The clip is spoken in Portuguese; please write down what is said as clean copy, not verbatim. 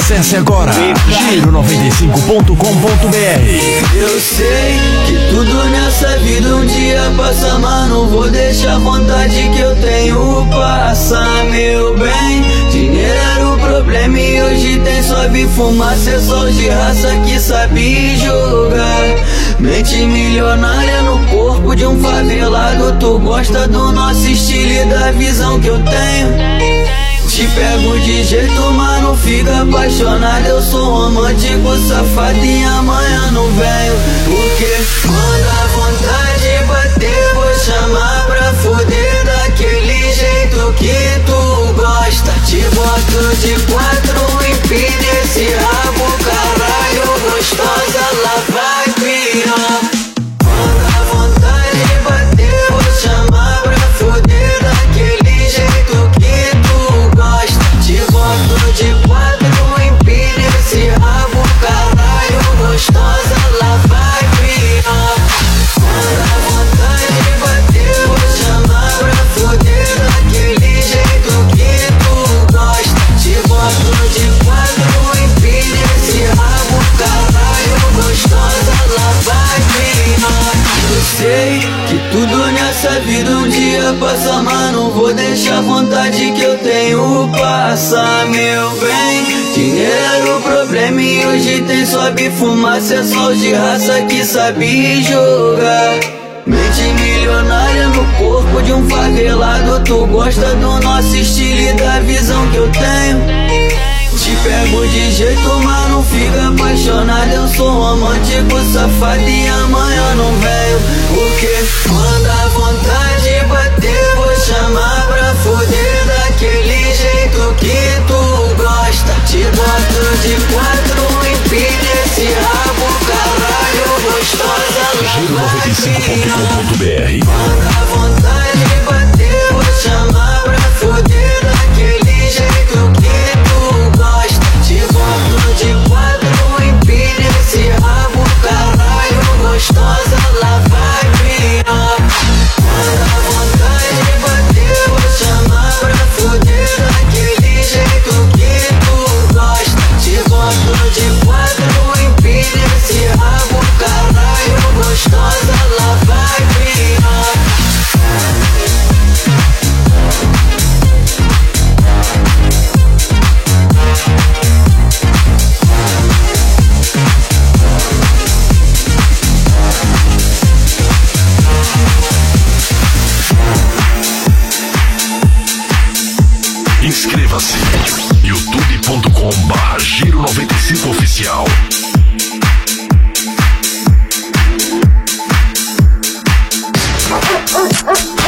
Acesse agora giro95.com.br. Eu sei que tudo nessa vida um dia passa, mas não vou deixar a vontade que eu tenho passar, meu bem. Dinheiro era o problema e hoje tem sobe fumaça, é só de raça que sabe jogar. Mente milionária no corpo de um favelado, tu gosta do nosso estilo e da visão que eu tenho. Te pego de jeito, mas não fica apaixonado. Eu sou romântico, safado e amanhã não venho. Porque quando a vontade bater, vou chamar pra fuder daquele jeito que tu gosta. Te boto de quatro, empina esse rabo, caralho, gostosa, lá vai pirar. Quando a vontade bater, vou chamar pra fuder daquele jeito que tu gosta. Te boto de quatro, empina esse rabo, caralho, gostosa, lá vai pirar. Quando a vontade bater, vou chamar pra fuder daquele jeito que tu gosta. Te boto de quatro, empina esse rabo, caralho, gostosa, lá vai pirar. Eu sei que tudo nessa vida um dia passa, mas não vou deixar a vontade que eu tenho passar, meu bem. Dinheiro era o problema e hoje tem sobe fumaça, é só de raça que sabe jogar. Mente milionária no corpo de um favelado, tu gosta do nosso estilo e da visão que eu tenho. Te pego de jeito, mas não fica apaixonado. Eu sou romântico, safado e amanhã não venho. Porque quando a vontade bater, vou chamar pra fuder daquele jeito que tu gosta. Te boto de quatro, empina esse rabo, caralho, gostosa, lá vai pirar. Giro95.com.br. Quando a vontade bater, vou chamar pra fuder daquele jeito que tu gosta. Te boto de quatro, empina esse rabo, caralho, gostosa, lá vai pirar. Quando a vontade bater, vou chamar pra fuder daquele jeito que tu gosta. Te boto de quatro, empina esse rabo, caralho, gostosa, lá vai pirar. Inscreva-se youtube.com/giro95oficial.